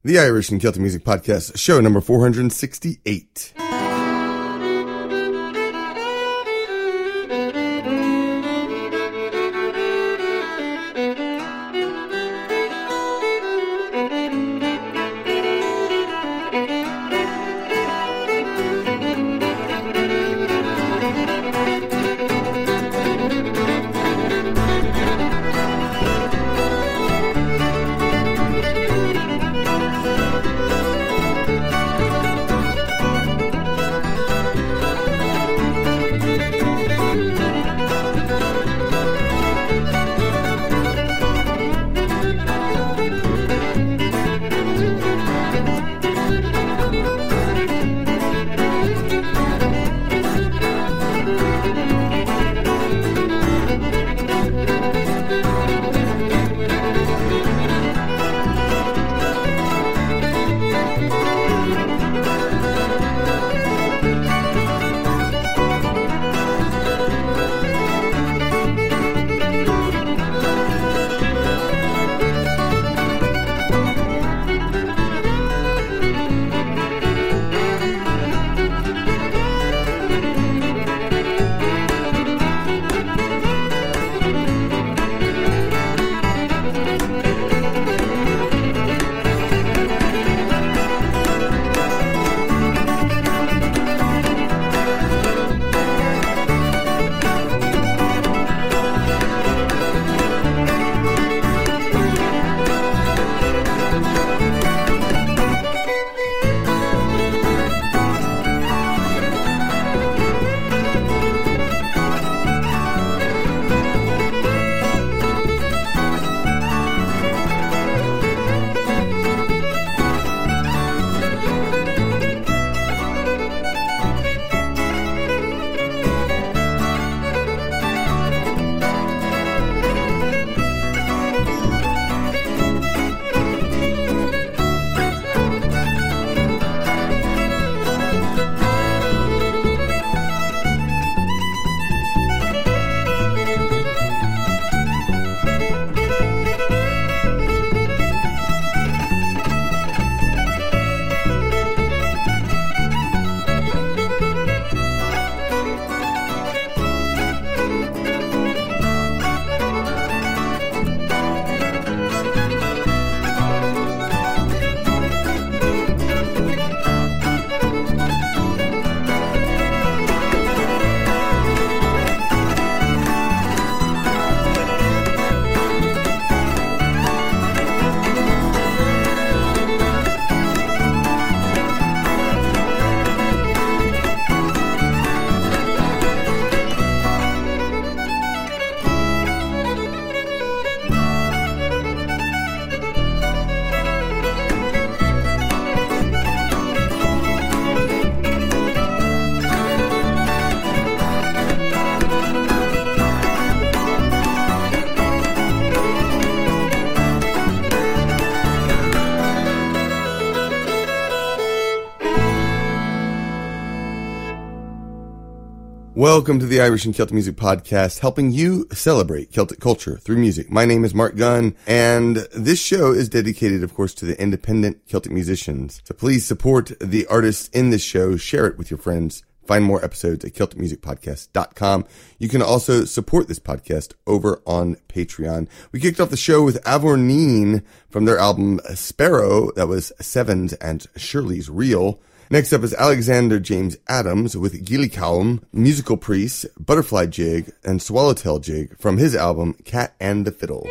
The Irish and Celtic Music Podcast, show number 468. Welcome to the Irish and Celtic Music Podcast, helping you celebrate Celtic culture through music. My name is Mark Gunn, and this show is dedicated, of course, to the independent Celtic musicians. So please support the artists in this show, share it with your friends. Find more episodes at CelticMusicPodcast.com. You can also support this podcast over on Patreon. We kicked off the show with Avorneen from their album Sparrow. That was Sevens and Shirley's Reel. Next up is Alexander James Adams with Gillicaum, Musical Priest, Butterfly Jig, and Swallowtail Jig from his album Cat and the Fiddle.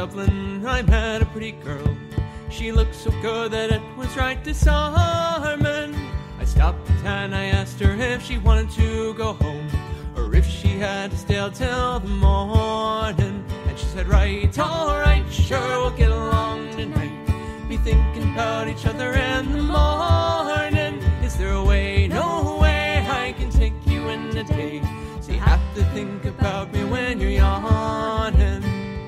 Dublin I met a pretty girl. She looked so good that it was right disarming. I stopped and I asked her if she wanted to go home, or if she had to stay out till the morning. And she said, right, alright, sure, we'll get along tonight. Be thinking about each other in the morning. Is there a way? No way I can take you in a day. So you have to think about me when you're yawning.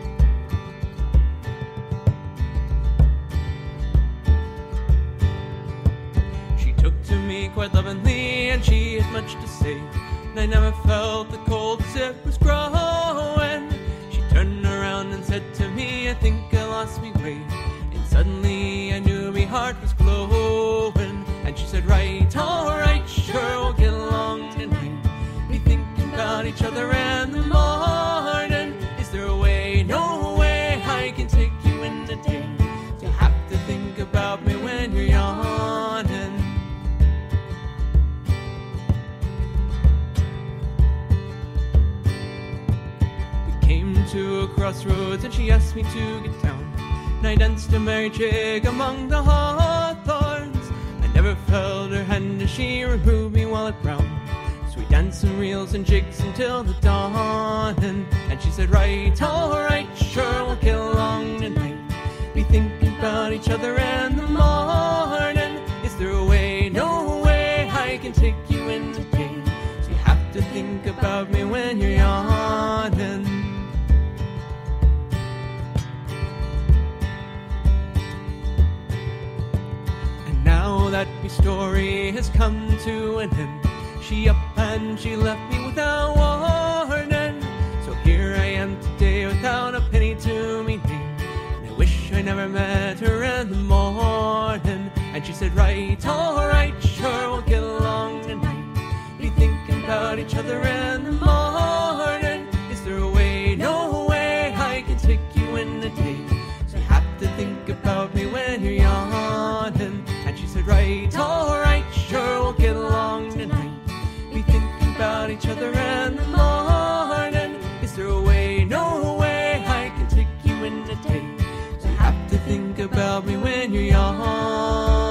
She took to me quite lovingly, and she had much to say, and I never felt the cold as it was growing. She turned around and said to me, I think I lost me way. And suddenly I knew my heart was glowing. And she said, right, alright, sure, we'll get along tonight. Be thinking about each other in the morning. Is there a way? No way I can take you in a day. You have to think about me when you're yawning. We came to a crossroads and she asked me to get down. And I danced a merry jig among the hawthorns. I never felt her hand as she removed me while it browned. So we danced some reels and jigs until the dawn. And she said, right, alright, sure, we'll get along tonight. Be thinking about each other in the morning. Is there a way? No way I can take you in a day. So you have to think about me when you're yawning. Now that my story has come to an end, she up and she left me without warning. So here I am today without a penny to me name, and I wish I never met her in the morning. And she said, right, alright, sure, we'll get along tonight. Be thinking about each other in the morning. Is there a way? No way I can take you in a day. So you have to think about me when you're yawning. And she said, right, alright, sure, we'll get along tonight. Be thinking about each other in the morning. Is there a way? No way I can take you in a day. So you have to think about me when you're yawning.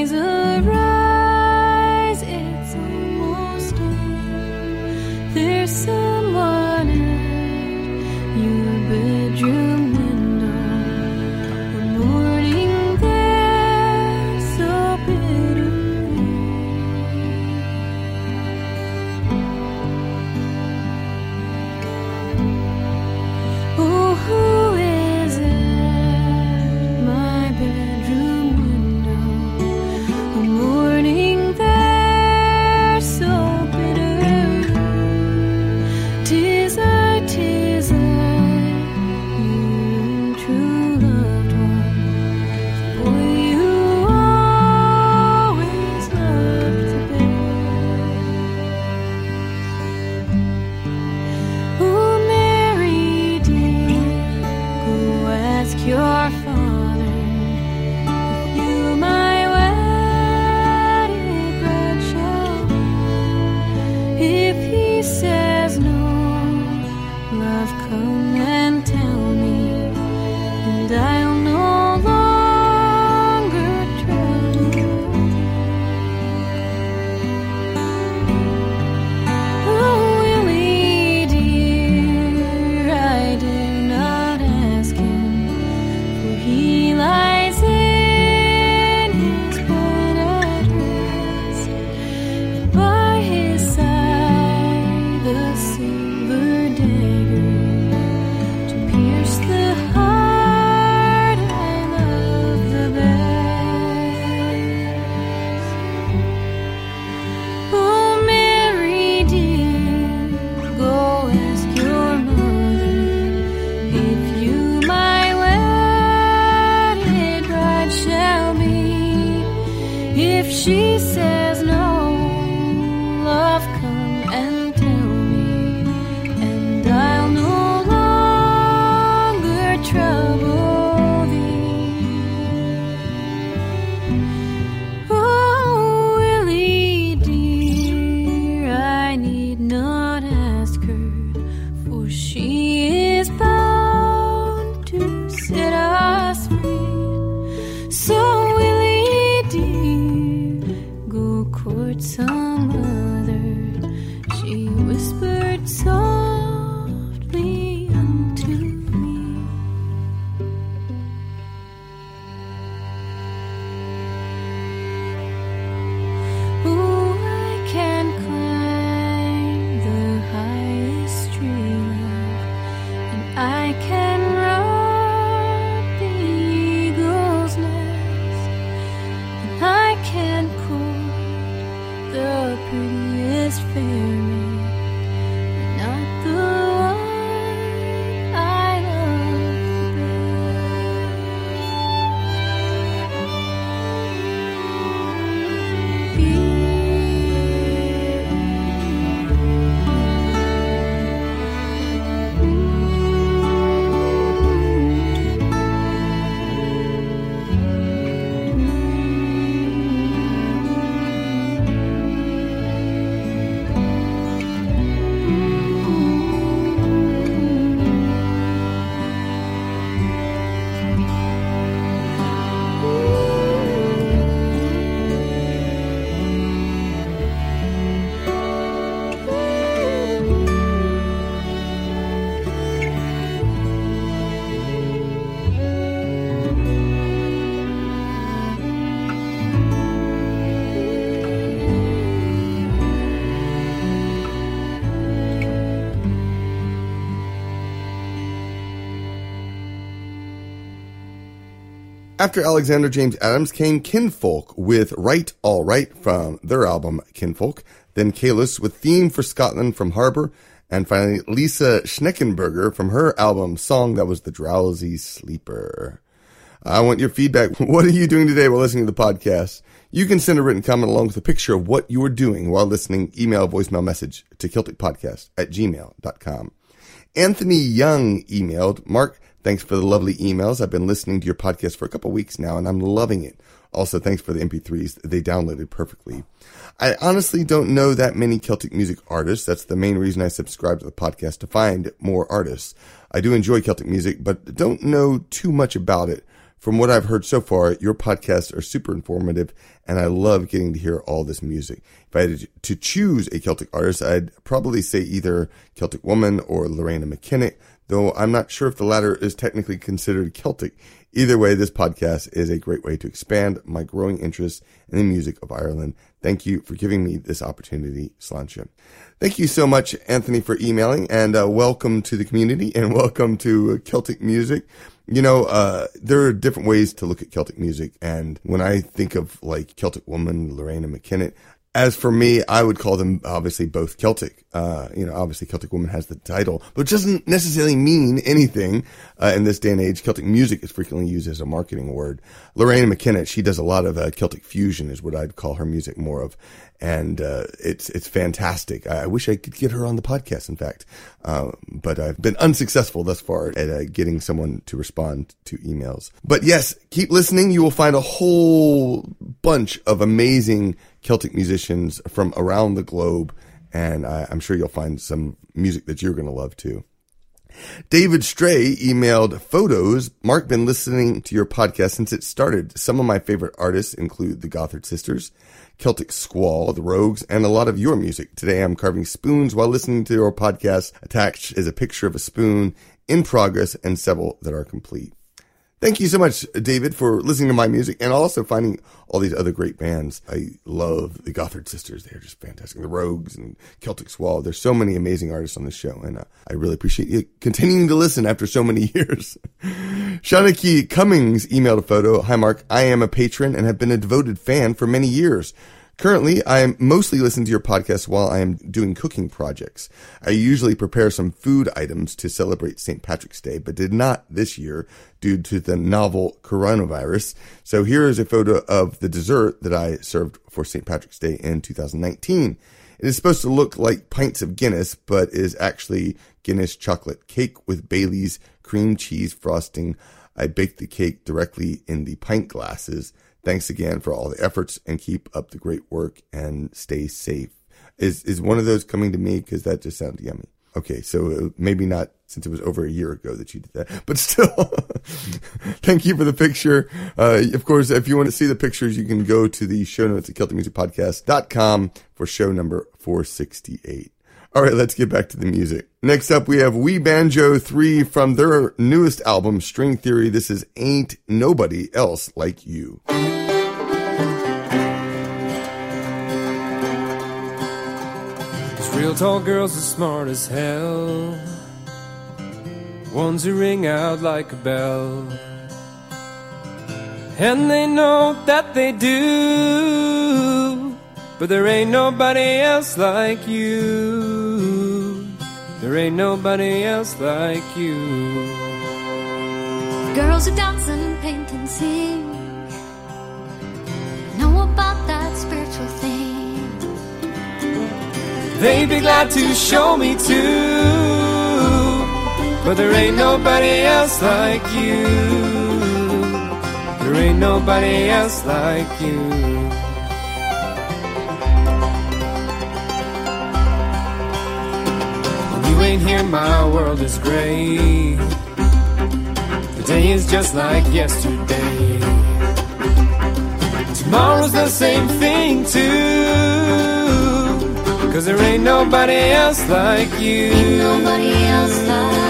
eyes arise, it's almost day. There's someone at your bedroom window. The morning there, so bitter. Oh, who is at my bedroom window? A morning there, so bitter. 'Tis I, your true loved one, the boy you always loved the best. Oh, Mary dear, go ask your father if you my wedded bride shall be. If he says no, love, come and tell me, and I'll no longer trouble. Oh, Willie dear, I dare not ask him, for he lies in his bed at rest, and by his side the silver dagger to pierce the heart I love the best. Oh, Mary dear, go ask your mother if you my wedded bride shall be. If she says no, love, come and tell me, and I'll no longer trouble thee. Oh, Willie dear, I need not ask her, for she is bound to set us free. So, Willie dear, go court some other, she whispered softly unto me. Oh, I can climb the highest tree, love, and I can run the eagle's nest, and I can court the prettiest fairy, but not the one I love the After Alexander James Adams came Kinfolk with Right All Right from their album Kinfolk, then Kalis with Theme for Scotland from Harbour, and finally Lisa Schneckenberger from her album Song That Was the Drowsy Sleeper. I want your feedback. What are you doing today while listening to the podcast? You can send a written comment along with a picture of what you are doing while listening. Email a voicemail message to CelticPodcast@gmail.com. Anthony Young emailed, Mark, thanks for the lovely emails. I've been listening to your podcast for a couple weeks now, and I'm loving it. Also, thanks for the MP3s. They downloaded perfectly. I honestly don't know that many Celtic music artists. That's the main reason I subscribe to the podcast, to find more artists. I do enjoy Celtic music, but don't know too much about it. From what I've heard so far, your podcasts are super informative, and I love getting to hear all this music. If I had to choose a Celtic artist, I'd probably say either Celtic Woman or Lorena McKennitt, though I'm not sure if the latter is technically considered Celtic. Either way, this podcast is a great way to expand my growing interest in the music of Ireland. Thank you for giving me this opportunity, Sláinte. Thank you so much, Anthony, for emailing, and welcome to the community, and welcome to Celtic music. You know, there are different ways to look at Celtic music, and when I think of, like, Celtic Woman, Lorena McKennitt, as for me, I would call them obviously both Celtic. Obviously Celtic Woman has the title, but it doesn't necessarily mean anything in this day and age. Celtic music is frequently used as a marketing word. Lorena McKennitt, she does a lot of Celtic fusion is what I'd call her music more of. And it's fantastic. I wish I could get her on the podcast, in fact. But I've been unsuccessful thus far at getting someone to respond to emails. But yes, keep listening. You will find a whole bunch of amazing Celtic musicians from around the globe, and I'm sure you'll find some music that you're going to love too. David Stray emailed photos. Mark, been listening to your podcast since it started. Some of my favorite artists include the Gothard Sisters, Celtic Squall, the Rogues, and a lot of your music. Today I'm carving spoons while listening to your podcast. Attached is a picture of a spoon in progress and several that are complete. Thank you so much, David, for listening to my music and also finding all these other great bands. I love the Gothard Sisters. They're just fantastic. The Rogues and Celtic Squall. There's so many amazing artists on this show, and I really appreciate you continuing to listen after so many years. Shanaki Cummings emailed a photo. Hi, Mark. I am a patron and have been a devoted fan for many years. Currently, I am mostly listening to your podcast while I am doing cooking projects. I usually prepare some food items to celebrate St. Patrick's Day, but did not this year due to the novel coronavirus. So here is a photo of the dessert that I served for St. Patrick's Day in 2019. It is supposed to look like pints of Guinness, but is actually Guinness chocolate cake with Bailey's cream cheese frosting. I baked the cake directly in the pint glasses. Thanks again for all the efforts and keep up the great work and stay safe. Is one of those coming to me? Because that just sounds yummy. Okay, so maybe not since it was over a year ago that you did that, but still, thank you for the picture. Of course, if you want to see the pictures, you can go to the show notes at CelticMusicPodcast.com for show number 468. All right, let's get back to the music. Next up, we have We Banjo 3 from their newest album, String Theory. This is Ain't Nobody Else Like You. These real tall girls are smart as hell, ones who ring out like a bell, and they know that they do, but there ain't nobody else like you. There ain't nobody else like you. Girls who dance and paint and sing know about that spiritual thing. They'd be glad to show me too, but there ain't nobody else like you. There ain't nobody else like you. Ain't here, my world is gray. The day is just like yesterday. Tomorrow's the same thing too, 'cause there ain't nobody else like you. Ain't nobody else like you.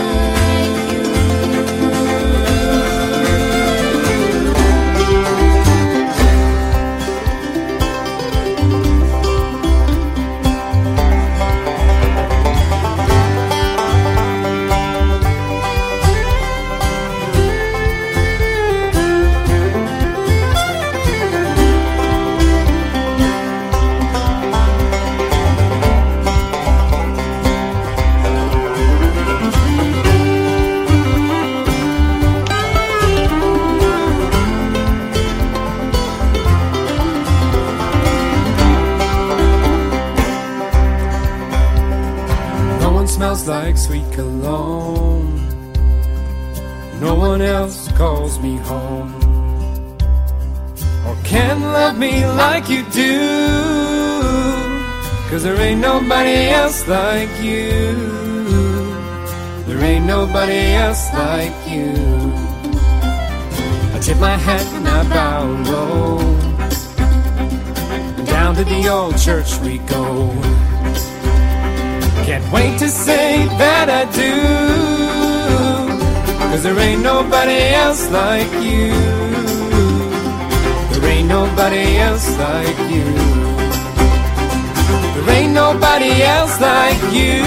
Smells like sweet cologne. No one else calls me home or can love me like you do, 'cause there ain't nobody else like you. There ain't nobody else like you. I tip my hat and I bow low. Down to the old church we go. Can't wait to say that I do, 'cause there ain't nobody else like you. There ain't nobody else like you. There ain't nobody else like you.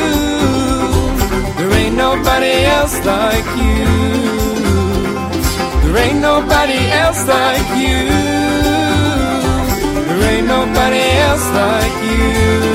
There ain't nobody else like you. There ain't nobody else like you. There ain't nobody else like you.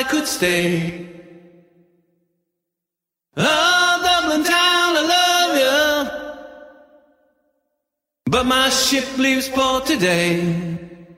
I could stay. Oh, Dublin town, I love you, but my ship leaves port today.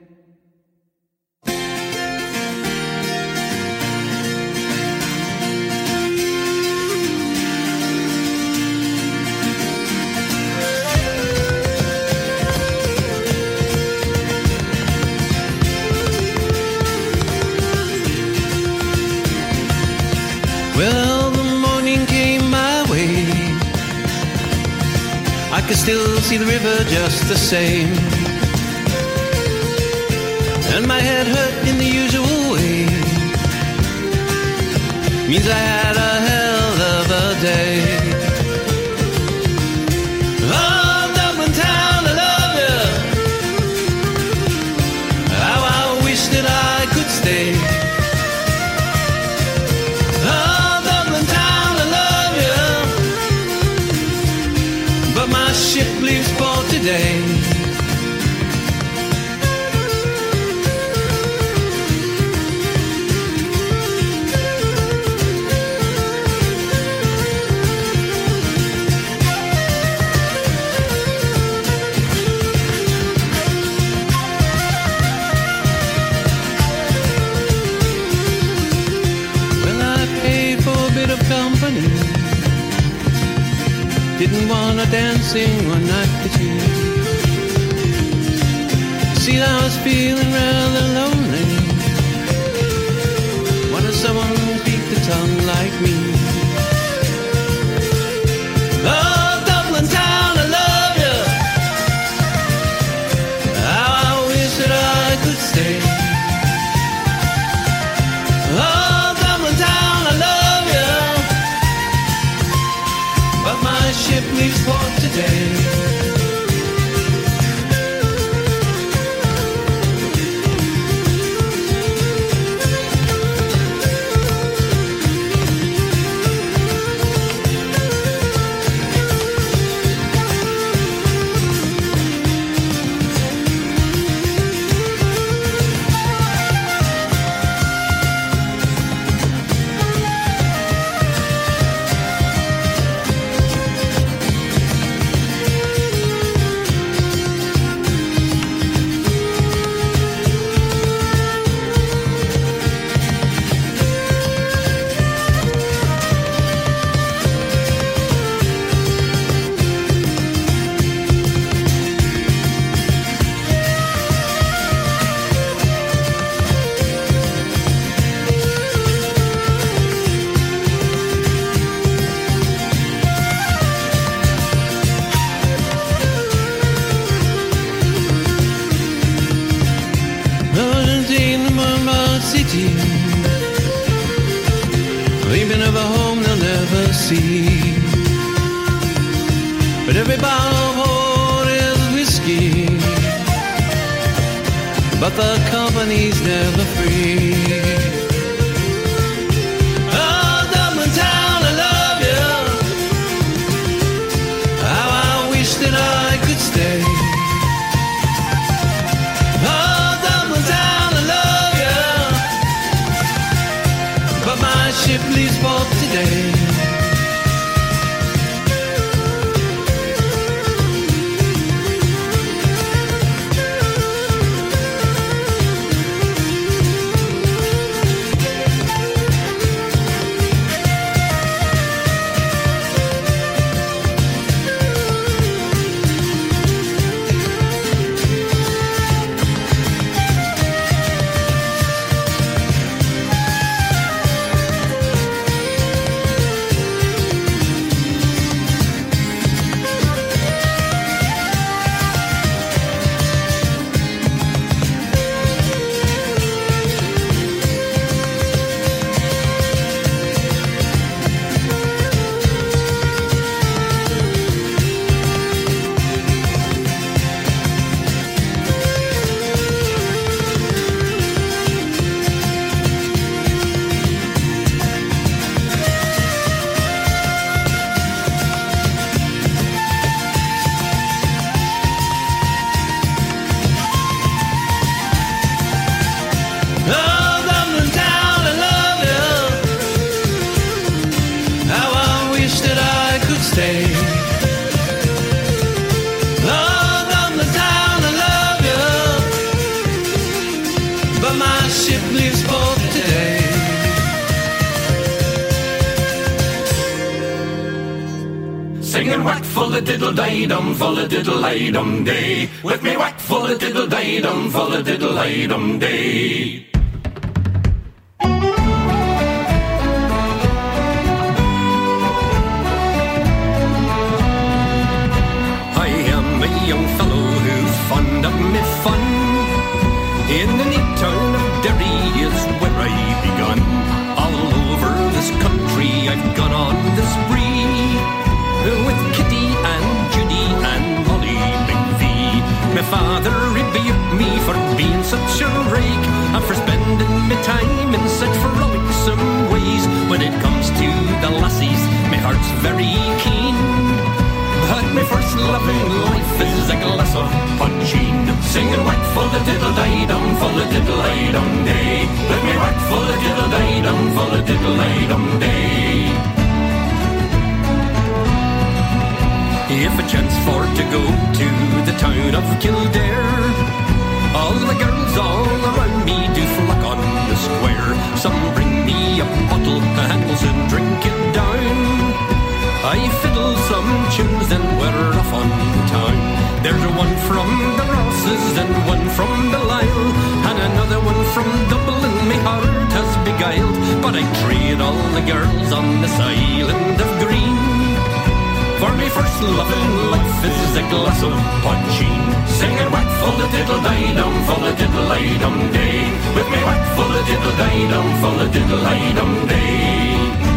Well, the morning came my way. I could still see the river just the same, and my head hurt in the usual way. Means I had a hell of a day. Oh, Dublin town, I love you. How I wish that I could stay. My ship leaves port today. Well, I paid for a bit of company. Didn't want a dancing one night or two. See, I was feeling rather lonely. Wanted someone to speak the tongue like me. Oh, Dublin town, I love you. How I wish that I could stay. Oh, Dublin town, I love you, but my ship leaves port today. Dreaming of a home they'll never see, but every bottle of port is whiskey, but the company's never free. Oh, Dublin town, I love you. How I wish that I could stay. Oh, Dublin town, I love you, but my ship leaves port today. singing whack full of diddle-dum, full of diddle-dum day. With me whack full of diddle-dum, full of diddle-dum day. I am a young fellow who's fond of me fun. In the neat town of Derry is where I begun. All over this country I've gone on the spree, with Kitty and Judy and Molly McVie. My father rebuked me for being such a rake, and for spending my time in such frolicsome ways. When it comes to the lassies, my heart's very keen, but my first love in life is a glass of puncheon. Singing whack full of diddle-dum, full of diddle-dum day. With me whack full of diddle-dum, full of diddle-dum day. If a chance for to go to the town of Kildare, all the girls all around me do flock on the square. Some bring me a bottle and we'll soon drink it down. I fiddle some tunes, then we're off on the town. There's one from the Rosses and one from Belial, and another one from Dublin my heart has beguiled. But I trade all the girls on this island of green, for me first love in life is a glass of puncheon. Singing whack full of diddle-dum, full of diddle-dum day. With me whack full of diddle-dum, full of diddle-dum day.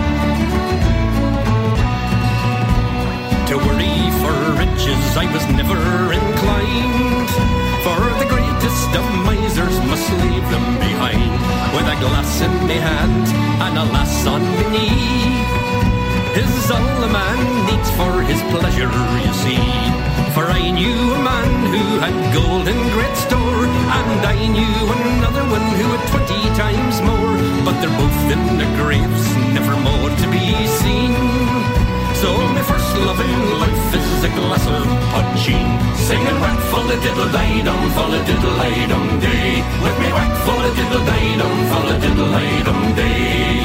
To worry for riches I was never inclined, for the greatest of misers must leave them behind. With a glass in my hand and a lass on my knee is all a man needs for his pleasure, you see. For I knew a man who had gold in great store, and I knew another one who had 20 times more. But they're both in their graves, never more to be seen. So my first love in life is a glass of puncheon. Singing whack full of diddle-dum, full of diddle-dum day. With me whack full of diddle-dum, full of diddle-dum day.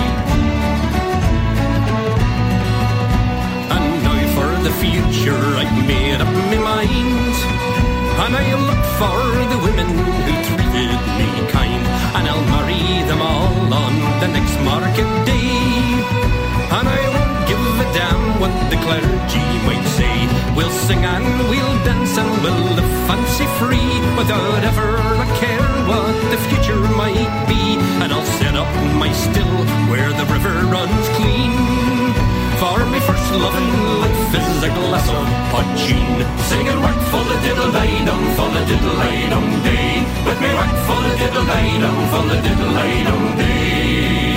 And now for the future I've made up my mind, and I'll look for the women who treated me kind, and I'll marry them all on the next market day. And I won't give a damn what the clergy might say. We'll sing and we'll dance and we'll live fancy free, without ever a care what the future might be. And I'll set up my still where the river runs clean, for me first love in life is a glass of puncheon. Singing whack full of diddle-dum, full of diddle-dum day. With me whack full of diddle-dum, full of diddle-dum day.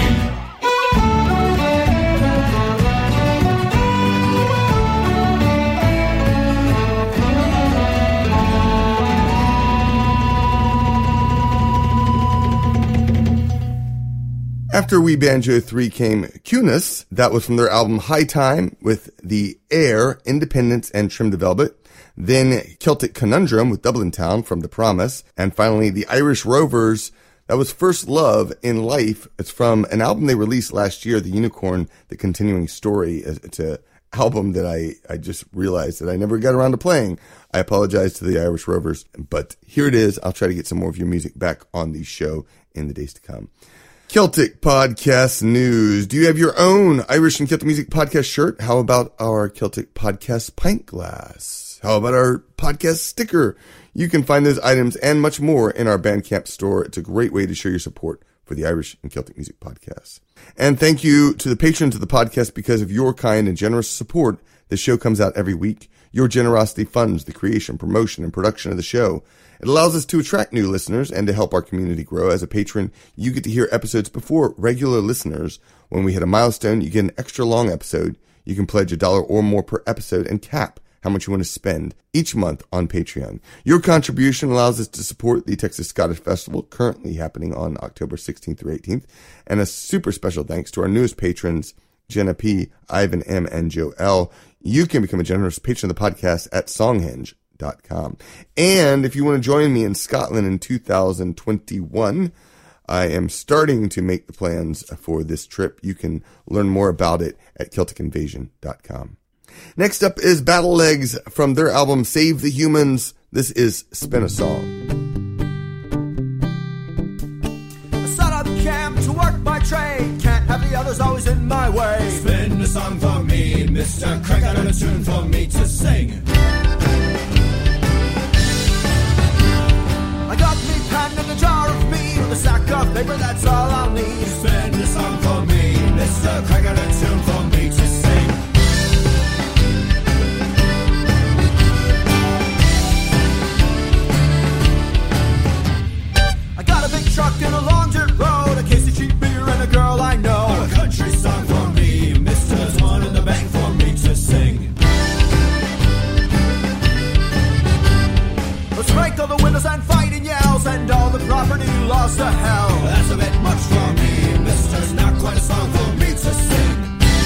After We Banjo 3 came Cunis. That was from their album High Time with the Air, Independence, and Trim the Velvet. Then Celtic Conundrum with Dublin Town from The Promise. And finally, the Irish Rovers. That was First Love in Life. It's from an album they released last year, The Unicorn, The Continuing Story. It's an album that I just realized that I never got around to playing. I apologize to the Irish Rovers, but here it is. I'll try to get some more of your music back on the show in the days to come. Celtic Podcast News. Do you have your own Irish and Celtic Music Podcast shirt? How about our Celtic Podcast pint glass? How about our podcast sticker? You can find those items and much more in our Bandcamp store. It's a great way to show your support for the Irish and Celtic Music Podcast. And thank you to the patrons of the podcast. Because of your kind and generous support, the show comes out every week. Your generosity funds the creation, promotion, and production of the show. It allows us to attract new listeners and to help our community grow. As a patron, you get to hear episodes before regular listeners. When we hit a milestone, you get an extra long episode. You can pledge $1 or more per episode and cap how much you want to spend each month on Patreon. Your contribution allows us to support the Texas Scottish Festival, currently happening on October 16th through 18th. And a super special thanks to our newest patrons, Jenna P., Ivan M., and Joe L. You can become a generous patron of the podcast at songhenge.com. And if you want to join me in Scotland in 2021, I am starting to make the plans for this trip. You can learn more about it at CelticInvasion.com. Next up is Battle Legs from their album Save the Humans. This is Spin a Song. I set up camp to work my trade. Can't have the others always in my way. Spin a song for me, Mr. Crack out a tune for me to sing. I got me pen and a jar of meat with a sack of paper, that's all I'll need. Spin a song for me, Mr. Crack out a tune for me to sing. I got a big truck and a long dirt road, a case of cheap beer and a girl I know. A country song for me, Mr. There's one in the bank for me to sing. Let's break all the windows and fighting yells and all the property lost to hell. That's a bit much for me, Mr. It's not quite a song for me to sing.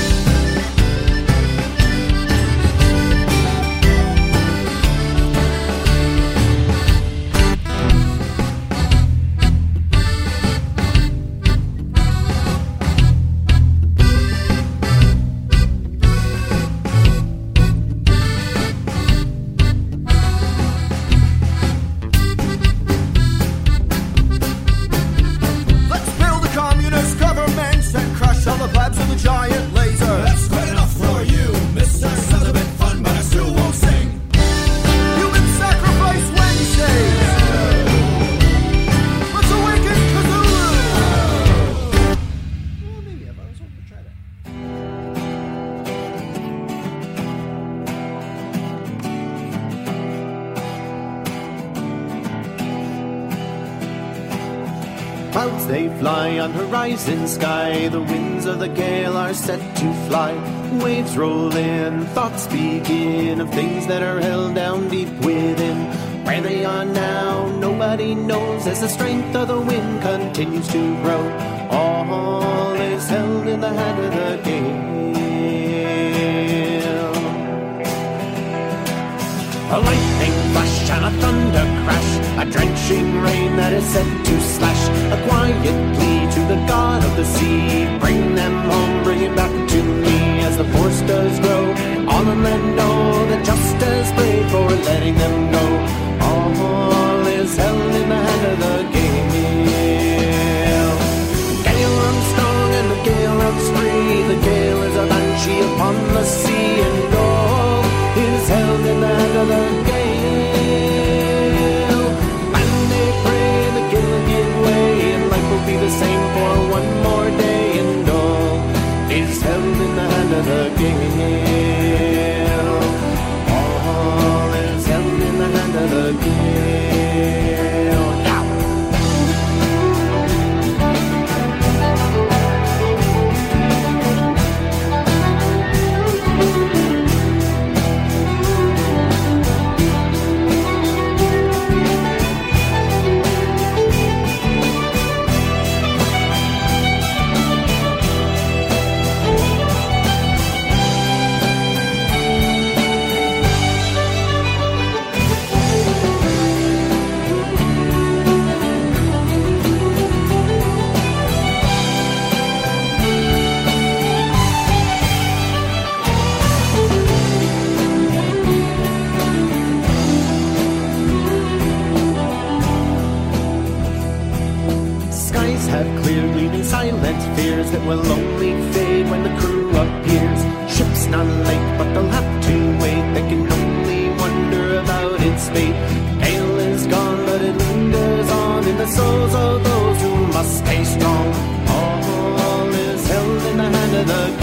Giant laser. That's quite enough for you, mister. Sounds a bit fun, but I still won't sing. Human Sacrifice Wednesday. Let's awaken Cthulhu. Well, maybe I was hoping to try that. Clouds they fly on horizon sky, the winds of the gale are set to fly. Waves roll in, thoughts begin of things that are held down deep within. Where they are now, nobody knows, as the strength of the wind continues to grow. All is held in the hand of the gale. A lightning flash and a thunder crash, a drenching rain that is set to slash. A quiet plea to the god of the sea, bring them home, bring it back to me. As the force does grow, all the men know that just as brave for letting them go. All is held in the hand of the gale. Gale runs strong and the gale runs free. The gale is a banshee upon the sea, and all is held in the hand of the gale. And they pray the gale will give way, and life will be the same for one more day, and all is held in the hand of the gale. All is held in the hand of the gale. Now. Silent fears that will only fade when the crew appears. Ship's not late, but they'll have to wait. They can only wonder about its fate. Gale is gone, but it lingers on in the souls of those who must stay strong. All is held in the hand of the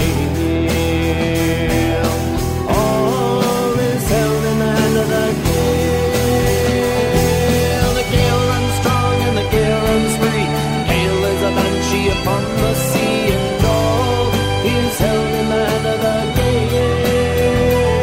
gale. All is held in the hand of the gale. The gale runs strong and the gale runs free. Gale is a banshee upon the sea, and all is held in the hand of the gale.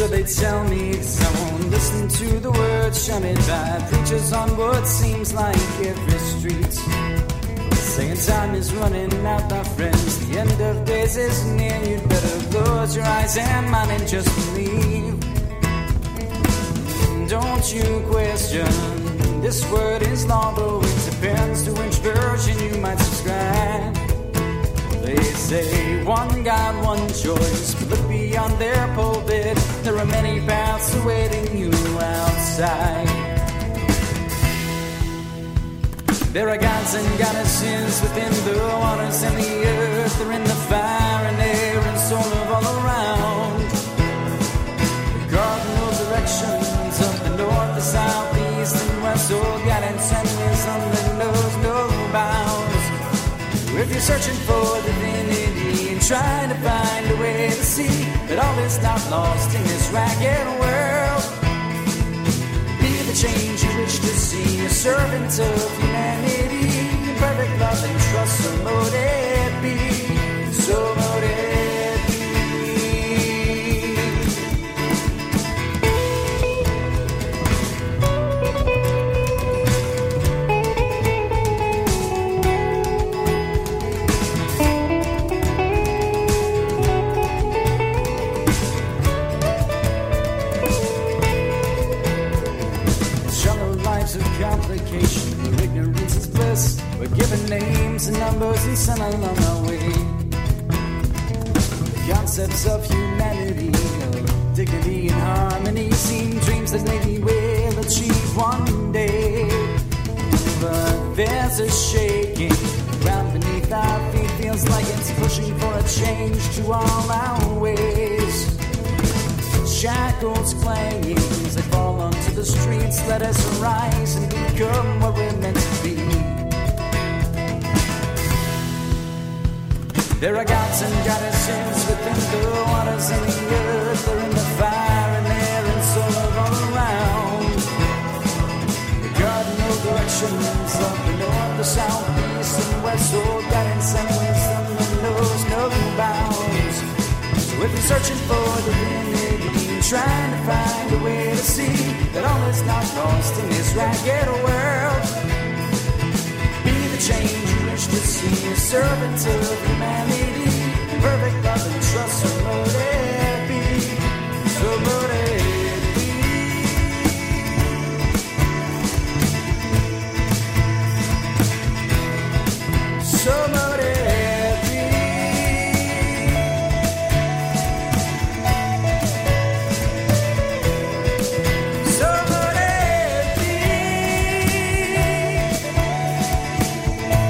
they tell me, 'cause I won't listen to the words shouted by preachers on what seems like every street. Saying time is running out, my friends, the end of days is near. You'd better close your eyes and mind and just believe. Don't you question, this word is law, though it depends to which version you might subscribe. They say one God, one choice, but look beyond their pulpit. There are many paths awaiting you outside. There are gods and goddesses within the waters and the earth. They're in the fire and air and soul of all around. The cardinal directions of the north, the south, the east and west. All guidance and wisdom that knows no bounds. If you're searching for divinity and trying to find a way to see that all is not lost in this ragged world, be the change you wish to see, a servant of humanity, perfect love and trust. So mote it be, so mote it be. Complication, where ignorance is bliss. We're given names and numbers and sent along our way. The concepts of humanity, of dignity and harmony, seem dreams that maybe we'll achieve one day. But there's a shaking ground beneath our feet, feels like it's pushing for a change to all our ways. Shackles clanging as they fall onto the streets. Let us arise and become what we're meant to be. There are gods and goddesses within the waters and the earth. They're in the fire and air and soul of all around. The cardinal directions of the north, the south, the east and west. All guidance and wisdom that knows no bounds. So if you're searching for divinity, trying to find a way to see that all is not lost in this ragged world, be the change you wish to see, a servant of humanity, perfect love and trust. So mote it be, so mote it be. So mote it be.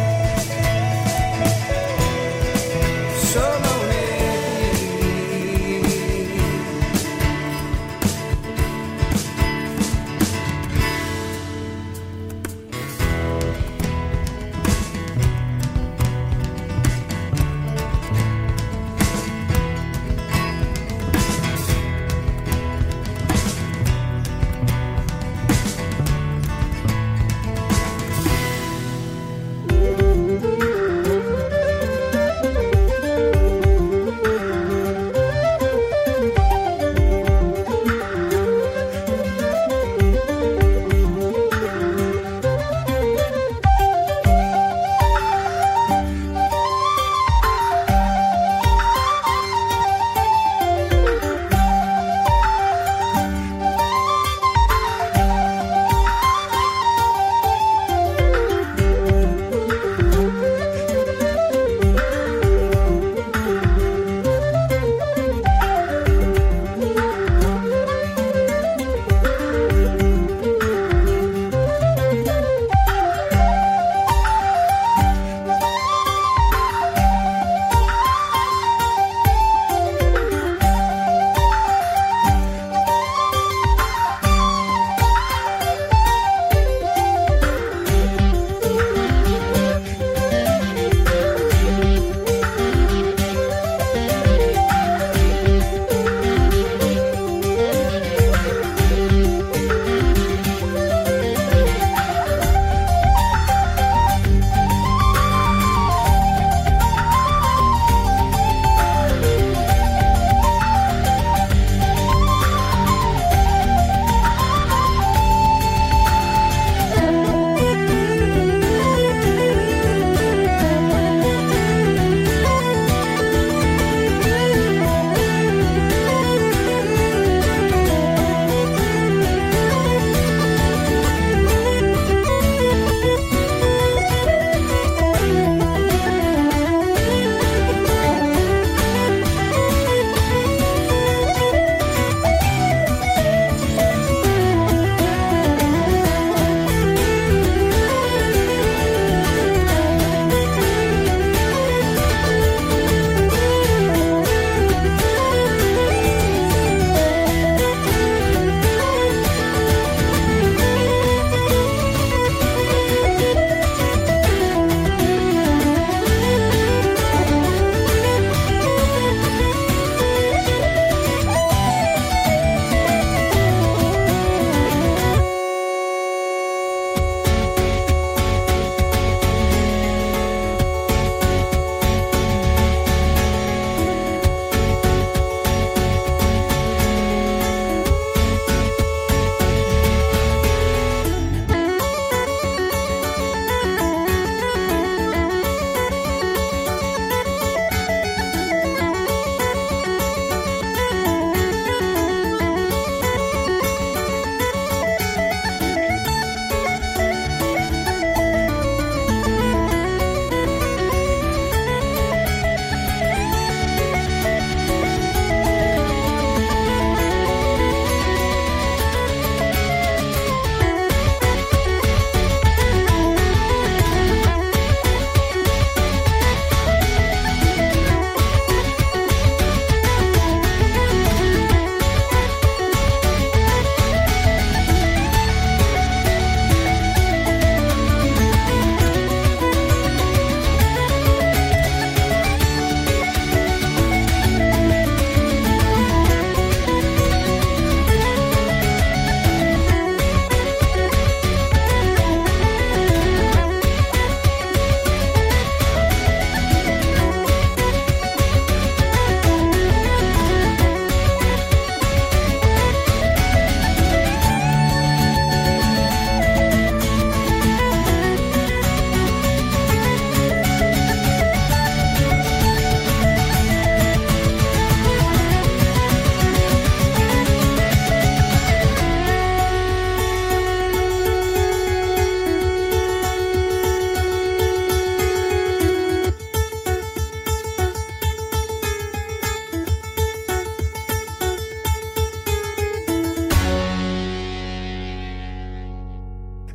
So mote it be.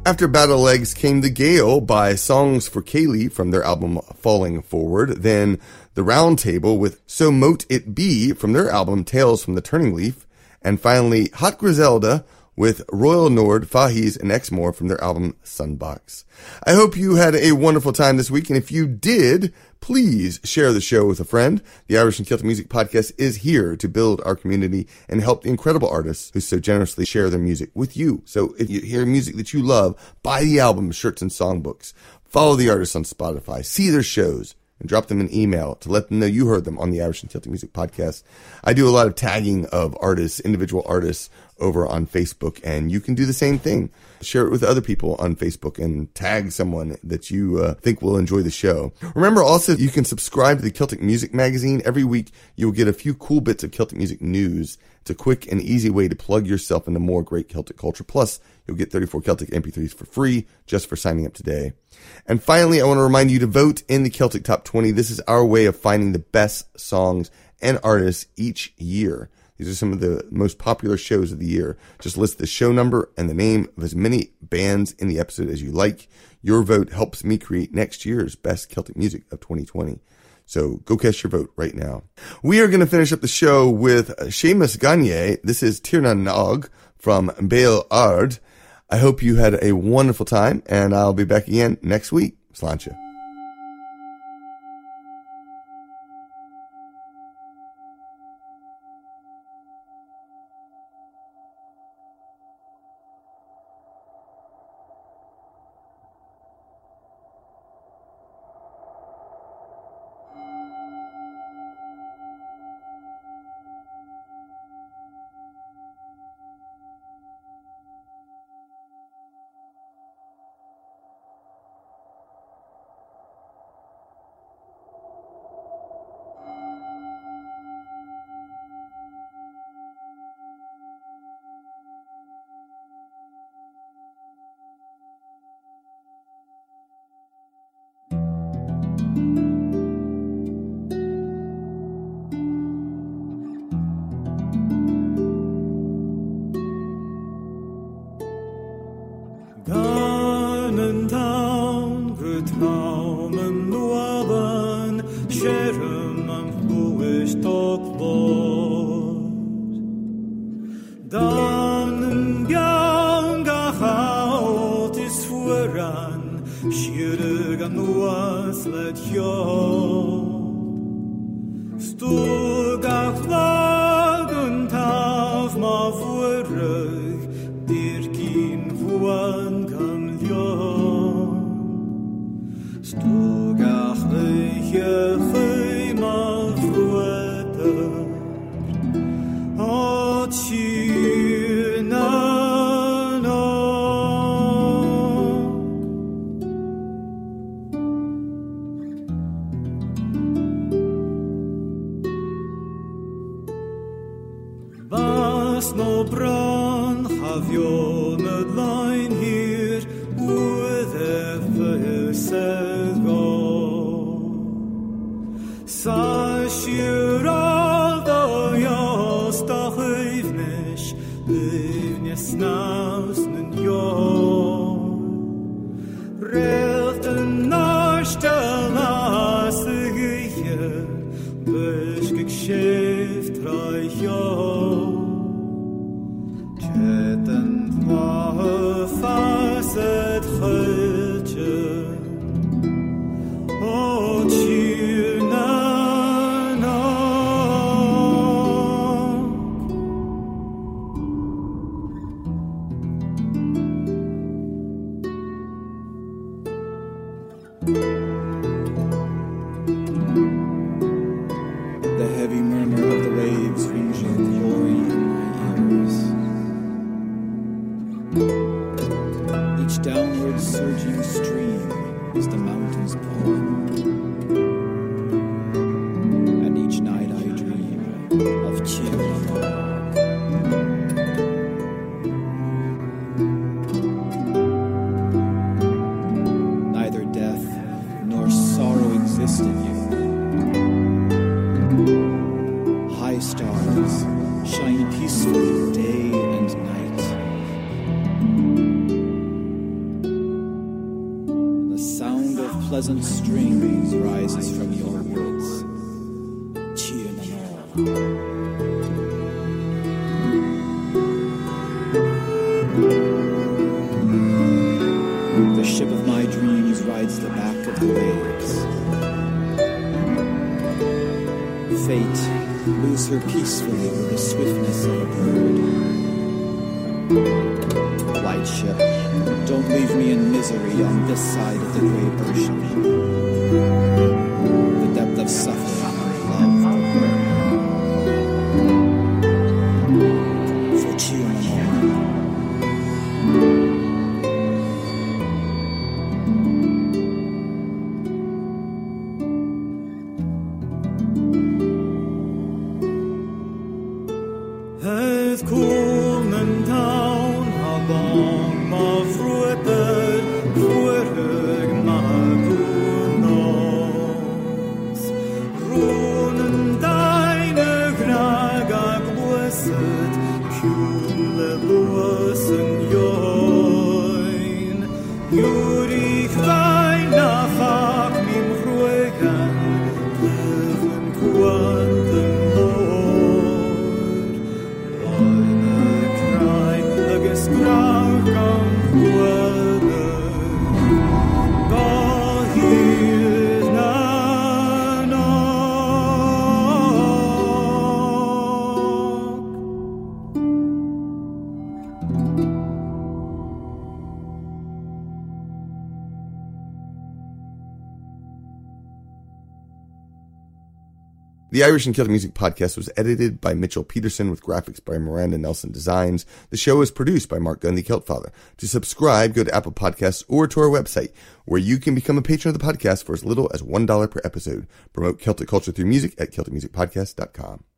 After Battle Legs came The Gale by Songs for Kaylee from their album Falling Forward, then The Round Table with So Mote It Be from their album Tales from the Turning Leaf, and finally Hot Griselda with Royal Nord, Fahis, and Exmoor from their album Sunbox. I hope you had a wonderful time this week, and if you did, please share the show with a friend. The Irish and Celtic Music Podcast is here to build our community and help the incredible artists who so generously share their music with you. So if you hear music that you love, buy the album, shirts, and songbooks. Follow the artists on Spotify, see their shows, and drop them an email to let them know you heard them on the Irish and Celtic Music Podcast. I do a lot of tagging of artists, individual artists, over on Facebook, and you can do the same thing. Share it with other people on Facebook and tag someone that you think will enjoy the show. Remember also, you can subscribe to the Celtic Music Magazine. Every week, you'll get a few cool bits of Celtic music news. It's a quick and easy way to plug yourself into more great Celtic culture. Plus, you'll get 34 Celtic MP3s for free just for signing up today. And finally, I want to remind you to vote in the Celtic Top 20. This is our way of finding the best songs and artists each year. These are some of the most popular shows of the year. Just list the show number and the name of as many bands in the episode as you like. Your vote helps me create next year's best Celtic music of 2020. So go cast your vote right now. We are going to finish up the show with Seamus Gagne. This is Tirna Nog from Bail Ard. I hope you had a wonderful time, and I'll be back again next week. Sláinte. pleasant strings rises from your woods. Cheer them all. The ship of my dreams rides the back of the waves. Fate moves her peacefully with the swiftness of a bird. White ship, don't leave me in misery on this side of the great ocean. The depth of suffering, love, for Chiu-Mamo. Het komen down along my fruited, fruited my brunos. Runen deine graga blessed, kule blossom join. Jurich weina fak mim ruegen, leven quantum The Irish and Celtic Music Podcast was edited by Mitchell Peterson with graphics by Miranda Nelson Designs. The show is produced by Mark Gunn, the Celt Father. To subscribe, go to Apple Podcasts or to our website, where you can become a patron of the podcast for as little as $1 per episode. Promote Celtic culture through music at CelticMusicPodcast.com.